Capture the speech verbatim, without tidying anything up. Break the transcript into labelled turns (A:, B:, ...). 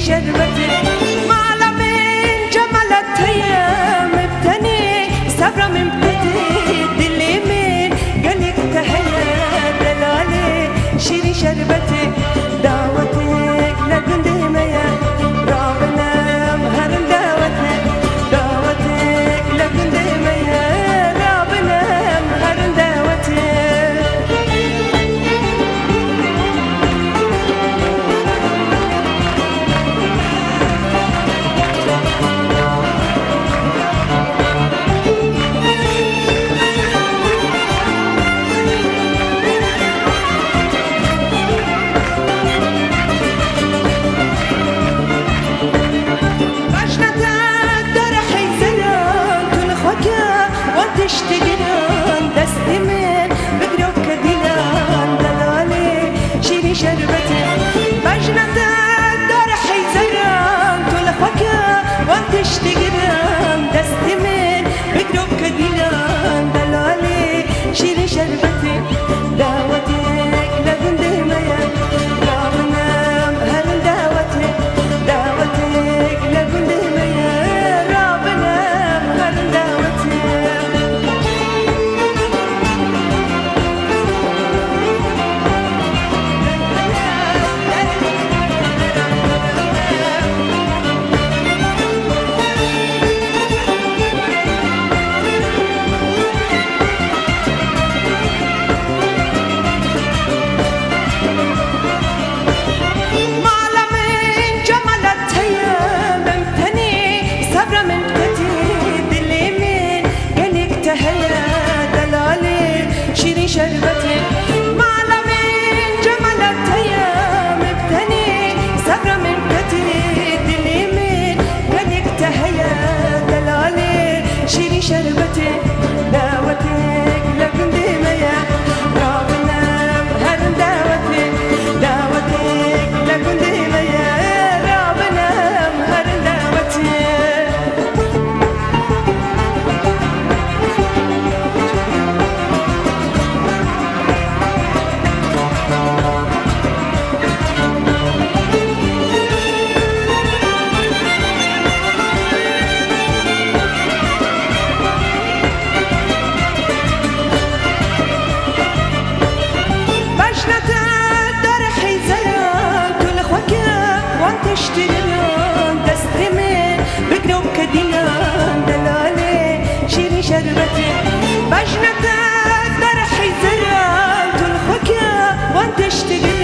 A: شربتي معلى من جمالتها مبتني صبرا من بدي دلي من قلق تهيا دلالي شيري شربتي دعوتك لقندمية رابنا مهرم دعوتك دعوتك لقندمية رابنا مهرم دعوتك تشتغلان دستي من بقرب كديلان دلالي شيري شربتي بجنة دار حيزران طول خكا وانت تشتغلان دستي من بقرب كديلان دلالي شيري شربتي دعوتك لقندمية رابنا مهرم دعوتك دعوتك لقندمية رابنا مهرم دعوتك شربتي معلى من جمالتها مبتني صبرا من بدي دلي من قلق تهيا دلالي شيري شربتي دعوتك لقندمية رابنا مهرم دعوتك دعوتك لقندمية رابنا مهرم دعوتك تشتغلان دستي من بقرب كديلان دلالي شيري شربتي بجنة در حيزران طول خكا وانت تشتغل